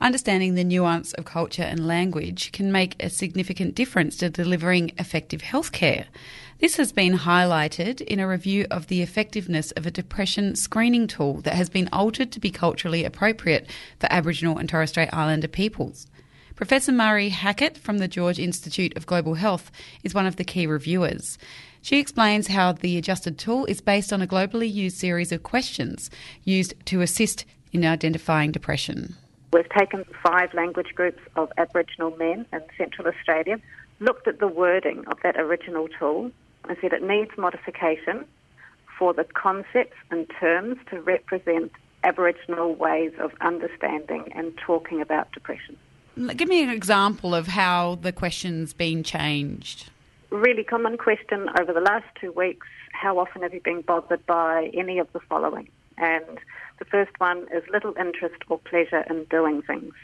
Understanding the nuance of culture and language can make a significant difference to delivering effective healthcare. This has been highlighted in a review of the effectiveness of a depression screening tool that has been altered to be culturally appropriate for Aboriginal and Torres Strait Islander peoples. Professor Mari Hackett from the George Institute of Global Health is one of the key reviewers. She explains how the adjusted tool is based on a globally used series of questions used to assist in identifying depression. We've taken 5 language groups of Aboriginal men in Central Australia, looked at the wording of that original tool and said it needs modification for the concepts and terms to represent Aboriginal ways of understanding and talking about depression. Give me an example of how the question's been changed. Really common question over the last 2 weeks, how often have you been bothered by any of the following? And the first one is little interest or pleasure in doing things.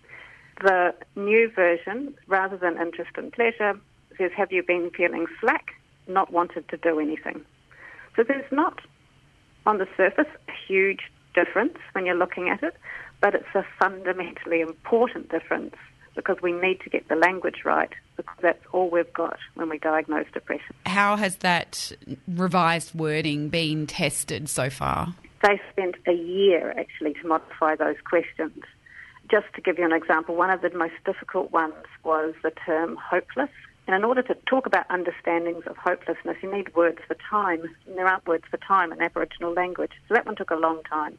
The new version, rather than interest and pleasure, says, have you been feeling slack, not wanted to do anything? So there's not, on the surface, a huge difference when you're looking at it, but it's a fundamentally important difference because we need to get the language right because that's all we've got when we diagnose depression. How has that revised wording been tested so far? They spent a year actually to modify those questions. Just to give you an example, one of the most difficult ones was the term hopeless. And in order to talk about understandings of hopelessness, you need words for time. And there aren't words for time in Aboriginal language. So that one took a long time.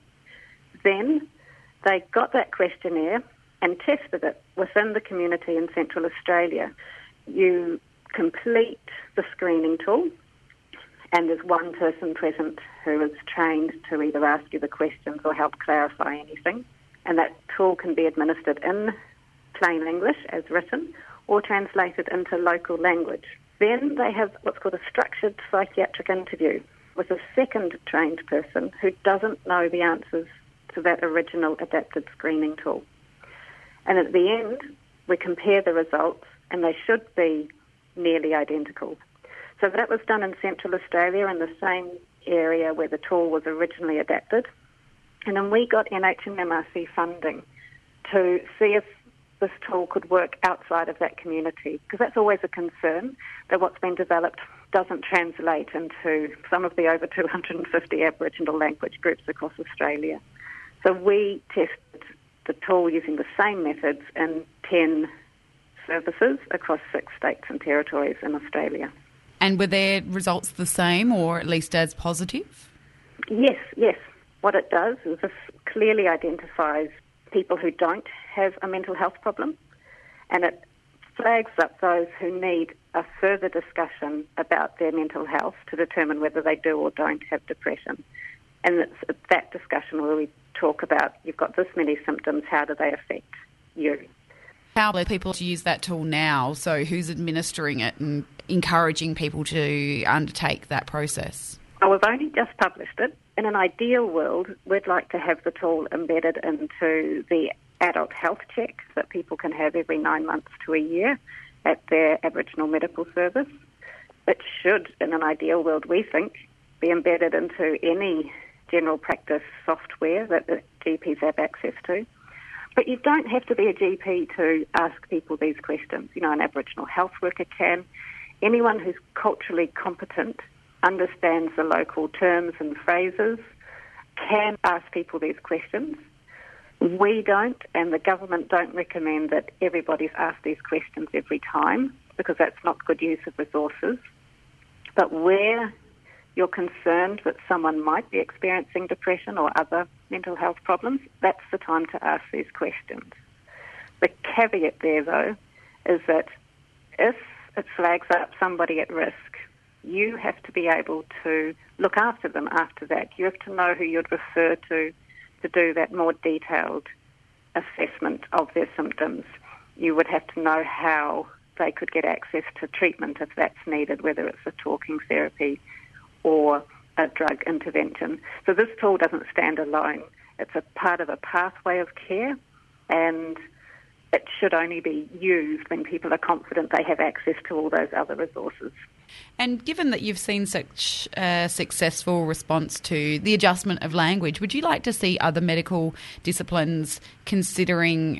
Then they got that questionnaire and tested it within the community in Central Australia. You complete the screening tool, and there's one person present who is trained to either ask you the questions or help clarify anything. And that tool can be administered in plain English as written or translated into local language. Then they have what's called a structured psychiatric interview with a second trained person who doesn't know the answers to that original adapted screening tool. And at the end, we compare the results, and they should be nearly identical. So that was done in Central Australia in the same area where the tool was originally adapted. And then we got NHMRC funding to see if this tool could work outside of that community, because that's always a concern, that what's been developed doesn't translate into some of the over 250 Aboriginal language groups across Australia. So we tested the tool using the same methods in 10 services across 6 states and territories in Australia. And were their results the same or at least as positive? Yes. What it does is this clearly identifies people who don't have a mental health problem, and it flags up those who need a further discussion about their mental health to determine whether they do or don't have depression. And it's that discussion where we talk about, you've got this many symptoms, how do they affect you? How are people to use that tool now? So who's administering it and encouraging people to undertake that process? Well, we've only just published it. In an ideal world, we'd like to have the tool embedded into the adult health check that people can have every 9 months to a year at their Aboriginal medical service. It should, in an ideal world, we think, be embedded into any general practice software that the GPs have access to. But you don't have to be a GP to ask people these questions. You know, an Aboriginal health worker can. Anyone who's culturally competent, understands the local terms and phrases, can ask people these questions. We don't, and the government don't recommend that everybody's asked these questions every time, because that's not good use of resources. But where you're concerned that someone might be experiencing depression or other mental health problems, that's the time to ask these questions. The caveat there, though, is that if it flags up somebody at risk, you have to be able to look after them after that. You have to know who you'd refer to do that more detailed assessment of their symptoms. You would have to know how they could get access to treatment if that's needed, whether it's a talking therapy or a drug intervention. So this tool doesn't stand alone. It's a part of a pathway of care, and it should only be used when people are confident they have access to all those other resources. And given that you've seen such a successful response to the adjustment of language, would you like to see other medical disciplines considering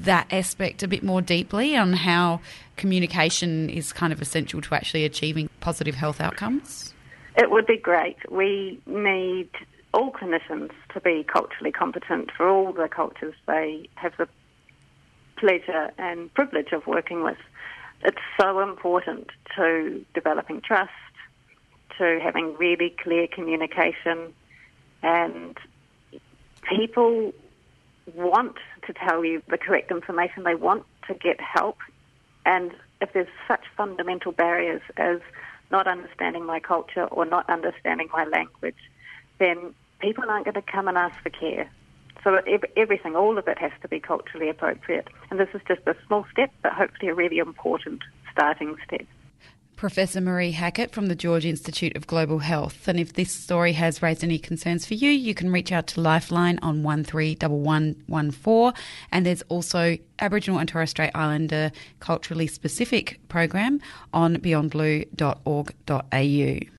that aspect a bit more deeply on how communication is kind of essential to actually achieving positive health outcomes? It would be great. We need all clinicians to be culturally competent for all the cultures they have the pleasure and privilege of working with. It's so important to developing trust, to having really clear communication, and people want to tell you the correct information. They want to get help, and if there's such fundamental barriers as not understanding my culture or not understanding my language, then people aren't going to come and ask for care. So everything, all of it has to be culturally appropriate. And this is just a small step, but hopefully a really important starting step. Professor Maree Hackett from the George Institute of Global Health. And if this story has raised any concerns for you, you can reach out to Lifeline on 131114. And there's also Aboriginal and Torres Strait Islander culturally specific program on beyondblue.org.au.